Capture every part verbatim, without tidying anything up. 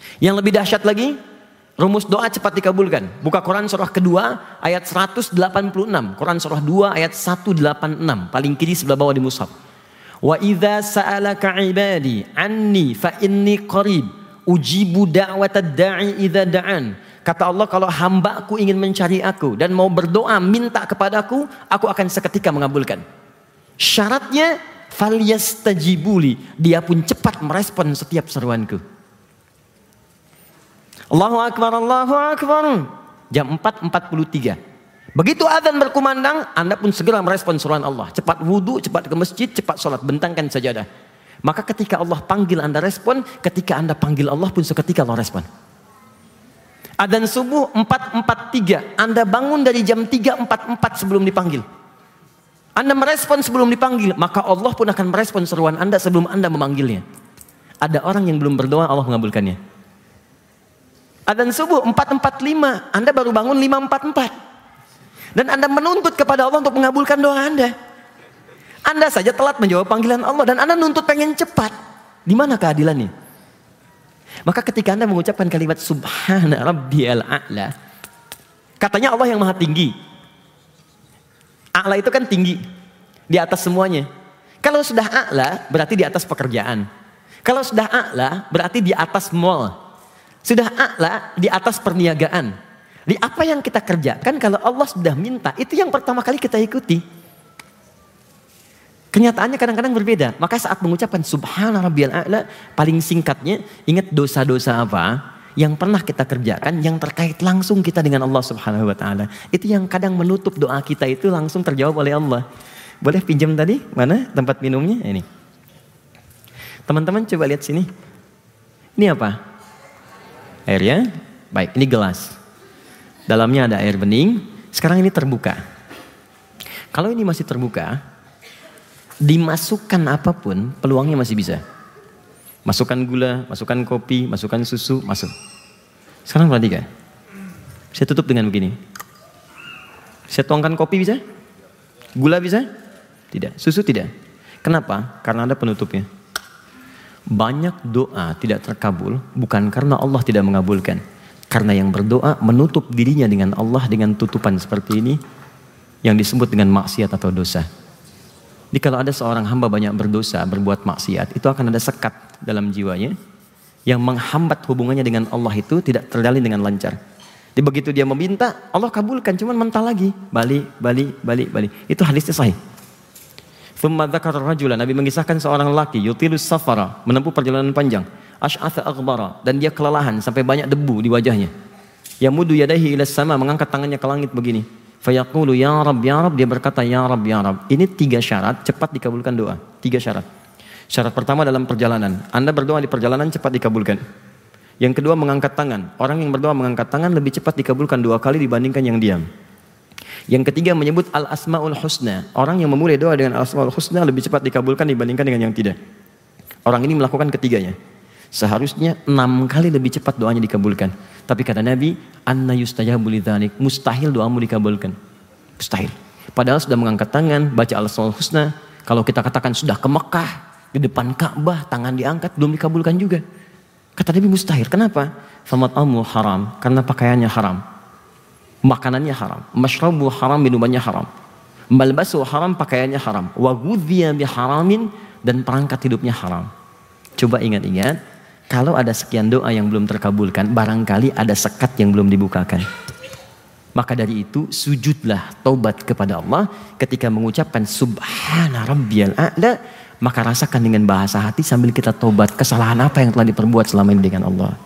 Yang lebih dahsyat lagi, rumus doa cepat dikabulkan. Buka Quran surah kedua ayat seratus delapan puluh enam. Quran surah dua ayat seratus delapan puluh enam. Paling kiri sebelah bawah di mushaf. Wa idza sa'alaka 'ibadi 'anni fa inni qarib ujibu da'watad da'i idza da'an. Kata Allah, kalau hambaku ingin mencari aku dan mau berdoa minta kepadaku, aku akan seketika mengabulkan. Syaratnya falyastajibuli, dia pun cepat merespon setiap seruanku. Allahu Akbar, Allahu Akbar. Jam empat empat puluh tiga. Begitu azan berkumandang, Anda pun segera merespon seruan Allah. Cepat wudu, cepat ke masjid, cepat sholat, bentangkan sajadah. Maka ketika Allah panggil Anda respon, ketika Anda panggil Allah pun seketika Allah respon. Adzan subuh empat empat tiga, Anda bangun dari jam tiga empat empat sebelum dipanggil. Anda merespon sebelum dipanggil, maka Allah pun akan merespon seruan Anda sebelum Anda memanggilnya. Ada orang yang belum berdoa, Allah mengabulkannya. Adzan subuh empat empat lima, Anda baru bangun lima empat empat. Dan Anda menuntut kepada Allah untuk mengabulkan doa Anda. Anda saja telat menjawab panggilan Allah dan Anda nuntut pengen cepat. Di mana keadilannya? Maka ketika Anda mengucapkan kalimat Subhana Rabbiyal A'la, katanya Allah yang maha tinggi. A'la itu kan tinggi, di atas semuanya. Kalau sudah A'la berarti di atas pekerjaan. Kalau sudah A'la berarti di atas mall. Sudah a'la di atas perniagaan. Di apa yang kita kerjakan kalau Allah sudah minta, itu yang pertama kali kita ikuti. Kenyataannya kadang-kadang berbeda. Maka saat mengucapkan Subhana Rabbiyal A'la, paling singkatnya ingat dosa-dosa apa yang pernah kita kerjakan yang terkait langsung kita dengan Allah Subhanahu wa taala. Itu yang kadang menutup doa kita itu langsung terjawab oleh Allah. Boleh pinjam tadi? Mana tempat minumnya? Ini. Teman-teman coba lihat sini. Ini apa? Air ya, baik, ini gelas. Dalamnya ada air bening, sekarang ini terbuka. Kalau ini masih terbuka, dimasukkan apapun, peluangnya masih bisa. Masukkan gula, masukkan kopi, masukkan susu, masuk. Sekarang perhatikan. Saya tutup dengan begini. Saya tuangkan kopi bisa? Gula bisa? Tidak. Susu tidak. Kenapa? Karena ada penutupnya. Banyak doa tidak terkabul bukan karena Allah tidak mengabulkan. Karena yang berdoa menutup dirinya dengan Allah dengan tutupan seperti ini yang disebut dengan maksiat atau dosa. Jadi kalau ada seorang hamba banyak berdosa, berbuat maksiat, itu akan ada sekat dalam jiwanya yang menghambat hubungannya dengan Allah itu tidak terjalin dengan lancar. Jadi begitu dia meminta, Allah kabulkan, cuman mental lagi, balik, balik, balik, balik. Itu hadisnya sahih. Thumma dzakara rajulan, Nabi mengisahkan seorang laki yutilus safara, menempuh perjalanan panjang, asy'atha aghbara, dan dia kelelahan sampai banyak debu di wajahnya. Yamudu yadayhi ilas sama, mengangkat tangannya ke langit begini. Fayaqulu ya Rabb ya Rabb, dia berkata ya Rabb ya Rabb. Ini tiga syarat cepat dikabulkan doa. Tiga syarat. Syarat pertama dalam perjalanan. Anda berdoa di perjalanan cepat dikabulkan. Yang kedua mengangkat tangan. Orang yang berdoa mengangkat tangan lebih cepat dikabulkan dua kali dibandingkan yang diam. Yang ketiga menyebut al-asma'ul husna. Orang yang memulai doa dengan al-asma'ul husna lebih cepat dikabulkan dibandingkan dengan yang tidak. Orang ini melakukan ketiganya. Seharusnya enam kali lebih cepat doanya dikabulkan. Tapi kata Nabi, anna yustajabu lidzalik, mustahil doamu dikabulkan. Mustahil. Padahal sudah mengangkat tangan, baca al-asma'ul husna. Kalau kita katakan sudah ke Mekah, di depan Ka'bah, tangan diangkat, belum dikabulkan juga. Kata Nabi mustahil. Kenapa? Famat'amu haram, karena pakaiannya haram. Makanannya haram, masyrabu haram, minumannya haram, malbasu haram, pakaiannya haram, wa ghudhiya biharamin, dan perangkat hidupnya haram. Coba ingat-ingat, kalau ada sekian doa yang belum terkabulkan, barangkali ada sekat yang belum dibukakan. Maka dari itu sujudlah taubat kepada Allah ketika mengucapkan Subhana Rabbiyal A'la, maka rasakan dengan bahasa hati sambil kita taubat kesalahan apa yang telah diperbuat selama ini dengan Allah.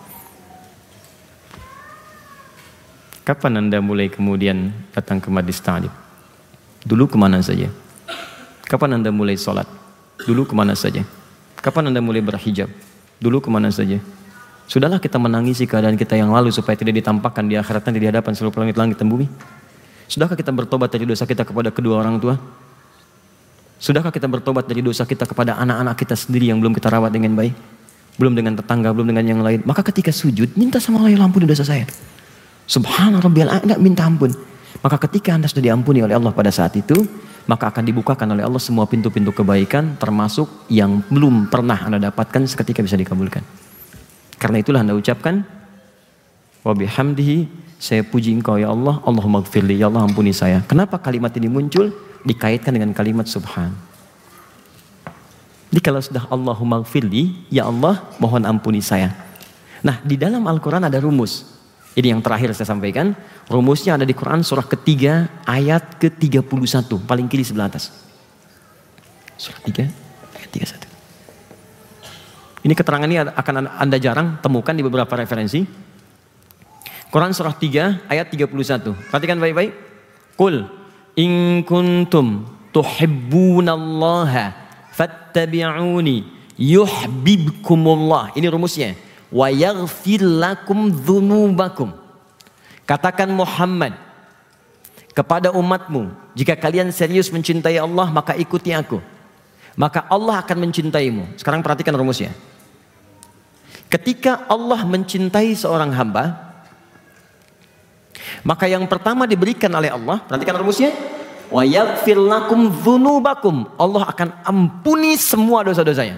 Kapan Anda mulai kemudian datang ke majlis ta'lim? Dulu kemana saja? Kapan Anda mulai sholat? Dulu kemana saja? Kapan Anda mulai berhijab? Dulu kemana saja? Sudahlah kita menangisi keadaan kita yang lalu supaya tidak ditampakkan di akhirat nanti di hadapan seluruh langit-langit dan bumi. Sudahkah kita bertobat dari dosa kita kepada kedua orang tua? Sudahkah kita bertobat dari dosa kita kepada anak-anak kita sendiri yang belum kita rawat dengan baik? Belum dengan tetangga, belum dengan yang lain. Maka ketika sujud, minta sama Allah, ya ampuni dosa saya. Subhana Rabbiyal A'la, minta ampun. Maka ketika Anda sudah diampuni oleh Allah pada saat itu, maka akan dibukakan oleh Allah semua pintu-pintu kebaikan, termasuk yang belum pernah Anda dapatkan seketika bisa dikabulkan. Karena itulah Anda ucapkan, wa bihamdihi, saya puji Engkau ya Allah, Allahumma gfirli, ya Allah ampuni saya. Kenapa kalimat ini muncul? Dikaitkan dengan kalimat subhan. Jadi kalau sudah Allahumma gfirli, ya Allah mohon ampuni saya. Nah, di dalam Al-Quran ada rumus. Ini yang terakhir saya sampaikan. Rumusnya ada di Quran surah ketiga ayat ke tiga puluh satu. Paling kiri sebelah atas. Surah tiga ayat tiga puluh satu. Ini keterangan ini akan Anda jarang temukan di beberapa referensi. Quran surah tiga ayat tiga puluh satu. Perhatikan baik-baik. Qul in kuntum tuhibbunallaha fattabi'uni yuhibbukumullah. Ini rumusnya. Wa yaghfir lakum dzunubakum. Katakan Muhammad kepada umatmu, jika kalian serius mencintai Allah, maka ikuti aku. Maka Allah akan mencintaimu. Sekarang perhatikan rumusnya. Ketika Allah mencintai seorang hamba, maka yang pertama diberikan oleh Allah, perhatikan rumusnya, wa yaghfir lakum dzunubakum. Allah akan ampuni semua dosa-dosanya.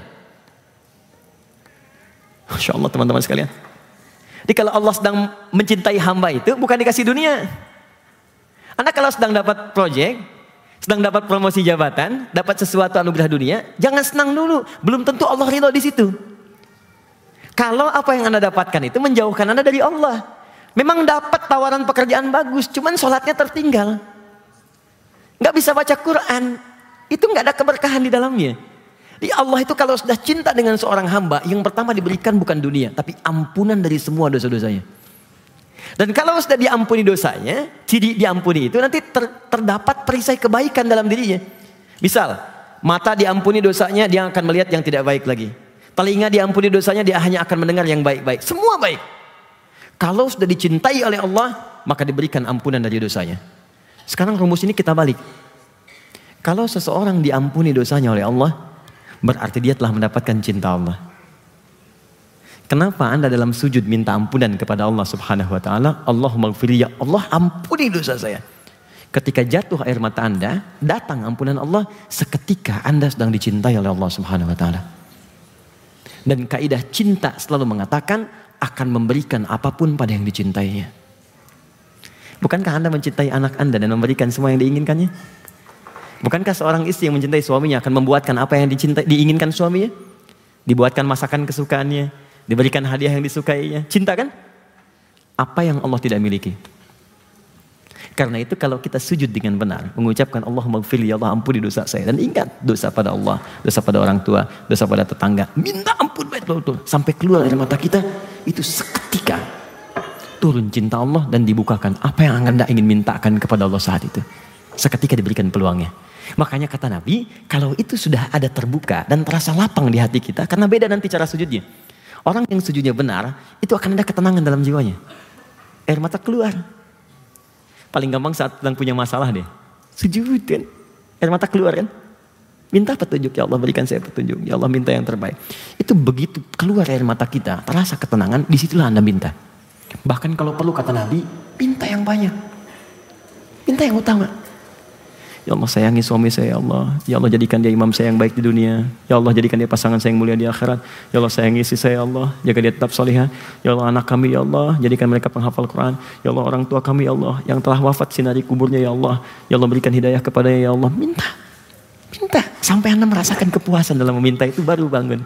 Masya Allah teman-teman sekalian. Jadi kalau Allah sedang mencintai hamba itu bukan dikasih dunia. Anda kalau sedang dapat proyek, sedang dapat promosi jabatan, dapat sesuatu anugerah dunia, jangan senang dulu. Belum tentu Allah ridho di situ. Kalau apa yang Anda dapatkan itu menjauhkan Anda dari Allah. Memang dapat tawaran pekerjaan bagus, cuman sholatnya tertinggal. Nggak bisa baca Quran, itu nggak ada keberkahan di dalamnya. Di Allah itu kalau sudah cinta dengan seorang hamba, yang pertama diberikan bukan dunia, tapi ampunan dari semua dosa-dosanya. Dan kalau sudah diampuni dosanya, di, diampuni itu nanti ter, terdapat perisai kebaikan dalam dirinya. Misal, mata diampuni dosanya, dia akan melihat yang tidak baik lagi. Telinga diampuni dosanya, dia hanya akan mendengar yang baik-baik. Semua baik. Kalau sudah dicintai oleh Allah, maka diberikan ampunan dari dosanya. Sekarang rumus ini kita balik. Kalau seseorang diampuni dosanya oleh Allah, berarti dia telah mendapatkan cinta Allah. Kenapa Anda dalam sujud minta ampunan kepada Allah Subhanahu wa taala? Allahumma gfirli, ya Allah ampuni dosa saya. Ketika jatuh air mata Anda, datang ampunan Allah, seketika Anda sedang dicintai oleh Allah Subhanahu wa taala. Dan kaidah cinta selalu mengatakan akan memberikan apapun pada yang dicintainya. Bukankah Anda mencintai anak Anda dan memberikan semua yang diinginkannya? Bukankah seorang istri yang mencintai suaminya akan membuatkan apa yang dicintai, diinginkan suaminya? Dibuatkan masakan kesukaannya, diberikan hadiah yang disukainya. Cinta kan? Apa yang Allah tidak miliki? Karena itu kalau kita sujud dengan benar, mengucapkan Allahumma gfirli, ya Allah ampuni dosa saya. Dan ingat, dosa pada Allah, dosa pada orang tua, dosa pada tetangga. Minta ampun betul-betul. Sampai keluar dari mata kita, itu seketika turun cinta Allah dan dibukakan apa yang Anda ingin mintakan kepada Allah saat itu. Seketika diberikan peluangnya. Makanya kata Nabi, kalau itu sudah ada terbuka dan terasa lapang di hati kita, karena beda nanti cara sujudnya. Orang yang sujudnya benar, itu akan ada ketenangan dalam jiwanya. Air mata keluar. Paling gampang saat sedang punya masalah deh. Sujud kan. Air mata keluar kan. Minta petunjuk, ya Allah berikan saya petunjuk. Ya Allah minta yang terbaik. Itu begitu keluar air mata kita, terasa ketenangan, disitulah Anda minta. Bahkan kalau perlu kata Nabi, minta yang banyak. Minta yang utama. Ya Allah sayangi suami saya ya Allah. Ya Allah jadikan dia imam saya yang baik di dunia. Ya Allah jadikan dia pasangan saya yang mulia di akhirat. Ya Allah sayangi istri saya ya Allah. Jaga dia tetap salihah. Ya Allah anak kami ya Allah. Jadikan mereka penghafal Quran. Ya Allah orang tua kami ya Allah. Yang telah wafat sinari kuburnya ya Allah. Ya Allah berikan hidayah kepadanya ya Allah. Minta. Minta. Sampai Anda merasakan kepuasan dalam meminta itu baru bangun.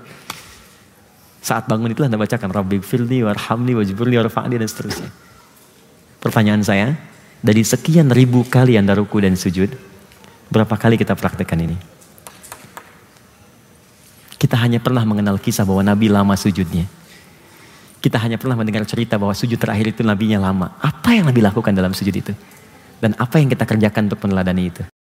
Saat bangun itulah Anda bacakan Rabbi gfirli warhamni wajburni warfa'ni dan seterusnya. Pertanyaan saya. Dari sekian ribu kali Anda ruku dan sujud. Berapa kali kita praktekkan ini? Kita hanya pernah mengenal kisah bahwa Nabi lama sujudnya. Kita hanya pernah mendengar cerita bahwa sujud terakhir itu Nabinya lama. Apa yang Nabi lakukan dalam sujud itu? Dan apa yang kita kerjakan untuk meneladani itu?